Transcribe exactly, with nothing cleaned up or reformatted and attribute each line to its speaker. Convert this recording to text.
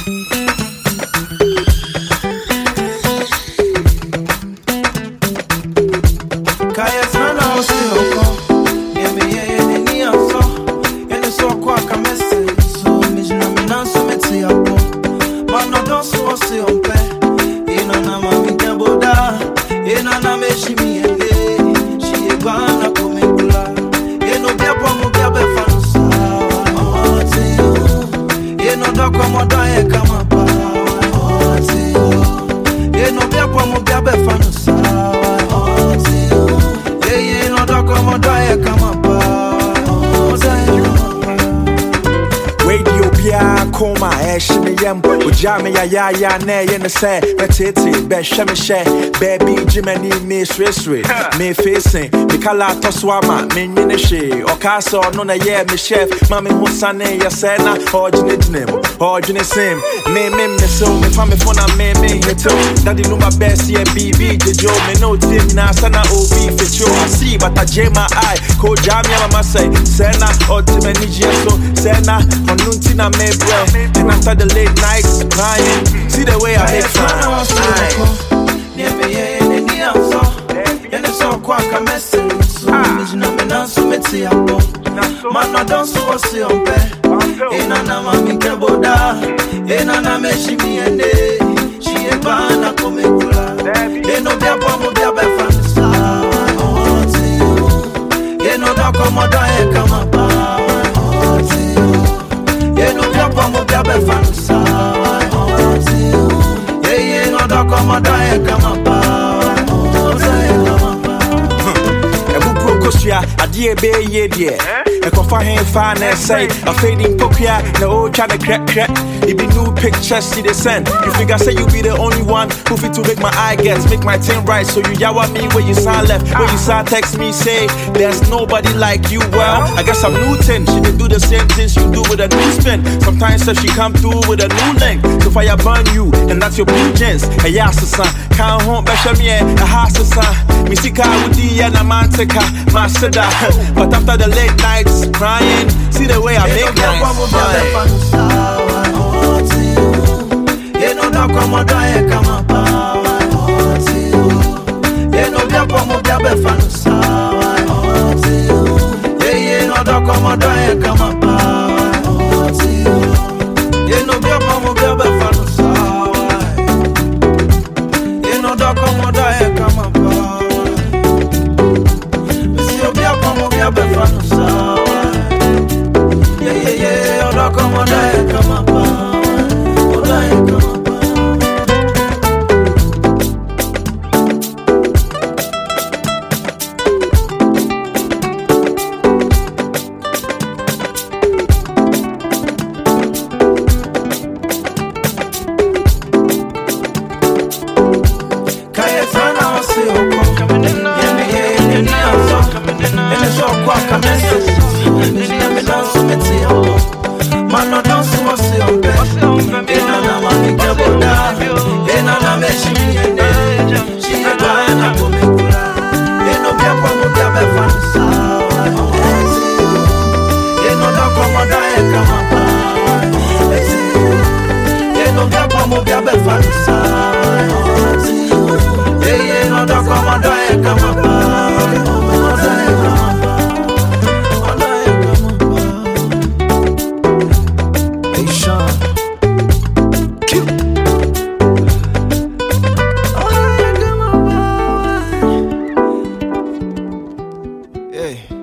Speaker 1: Jam ya ya ya ne ye ne say betete be hwe me hye baby jimani me sweswe me facing me kala toswama me nyine hwe okaso no na ye me chef mama hu sane ya say na ojine dinem ojine sim me me me so me fa me phone me me hito daddy no my best ye bb jejo me no team na sana obi fecho I see but I jam my eye ko jam ya mama say say na ultimate nije so say na onunti na me bre and after the late nights crying, see the way I make fun. Near me, any answer. And it's all quite a message. So, I'm not so messy. Man, I don't so see on bed. In an amami kaboda. In an ameshi me and day. She a bana comicula. They know their bomb will be a bad fantasy. Oh, you know, that come on, I come up. Oh, you know, their bomb will be a bad fantasy. Come on, die, come on, I dear be ye dear. I can find him fine and say a fading pokia, no old trying to crack crack. It be new pictures, see the send. You figure say you be the only one who fit to make my eye gets, make my thing right. So you yawa me where you sound left, where you sound text me say there's nobody like you. Well, I guess I'm Newton. She did do the same things you do with a new spin. Sometimes so she come through with a new link. So fire burn you, and that's your blue jeans. A yasa son, can't home basha me a house son. Me see car with the and a man take her, my seda. But after the late nights crying, see the way I make nights. You know that come on, die, come up. You know that come on, be fan. Yeah, you know that come on, die, come up. You know that come on, be fan. You know that come on, die, come up. Be fan. Yeah, yeah, yeah, oh, that come on, die, come up. Oh, die, come up. Hey.